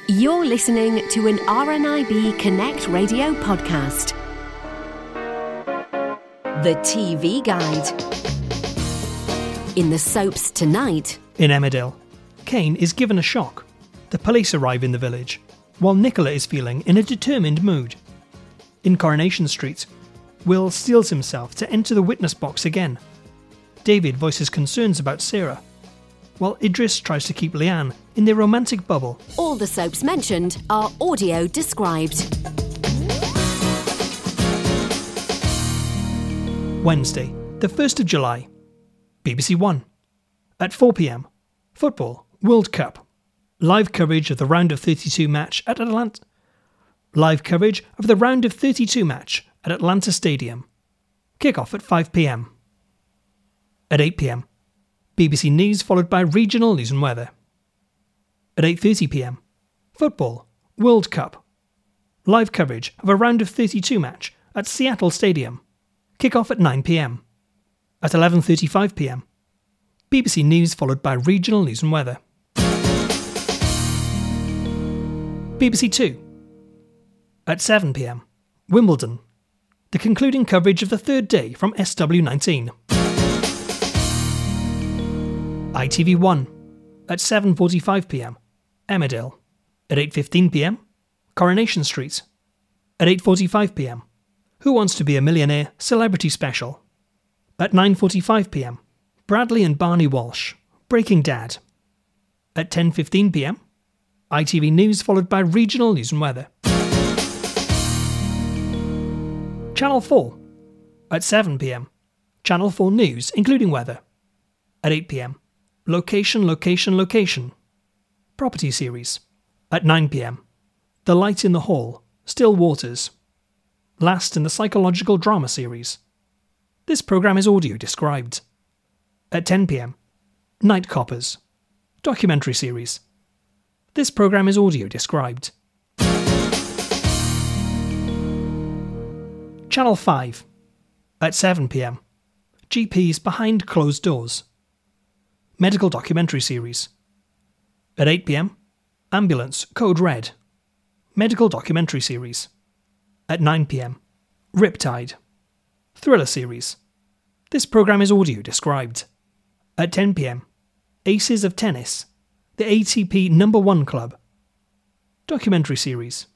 You're listening to an RNIB Connect Radio podcast. The TV Guide. In the soaps tonight. In Emmerdale, Kane is given a shock. The police arrive in the village, while Nicola is feeling in a determined mood. In Coronation Street, Will steels himself to enter the witness box again. David voices concerns about Sarah, while Idris tries to keep Leanne in their romantic bubble. All the soaps mentioned are audio described. Wednesday, the 1st of July. BBC One. At 4 p.m. Football, World Cup. Live coverage of the round of 32 match at Atlanta. Live coverage of the round of 32 match at Atlanta Stadium. Kick-off at 5 p.m. At 8 p.m. BBC News followed by regional news and weather. At 8:30 p.m. Football, World Cup. Live coverage of a round of 32 match at Seattle Stadium. Kick-off at 9 p.m. At 11:35 p.m. BBC News followed by regional news and weather. BBC Two. At 7 p.m. Wimbledon. The concluding coverage of the third day from SW19. ITV1. At 7:45 p.m. Emmerdale. At 8:15 p.m. Coronation Street. At 8:45 p.m. Who Wants to Be a Millionaire Celebrity Special. At 9:45 p.m. Bradley and Barney Walsh. Breaking Dad. At 10:15 p.m. ITV News followed by regional news and weather. Channel 4. At 7 p.m. Channel 4 News including weather. At 8 p.m. Location, Location, Location. Property series. At 9 p.m. The Light in the Hall, Still Waters. Last in the psychological drama series. This programme is audio described. At 10 p.m. Night Coppers. Documentary series. This programme is audio described. Channel 5. At 7 p.m. GPs Behind Closed Doors. Medical documentary series. At 8 p.m. Ambulance Code Red. Medical documentary series. At 9 p.m. Riptide. Thriller series. This programme is audio described. At 10 p.m. Aces of Tennis. The ATP No. 1 Club. Documentary series.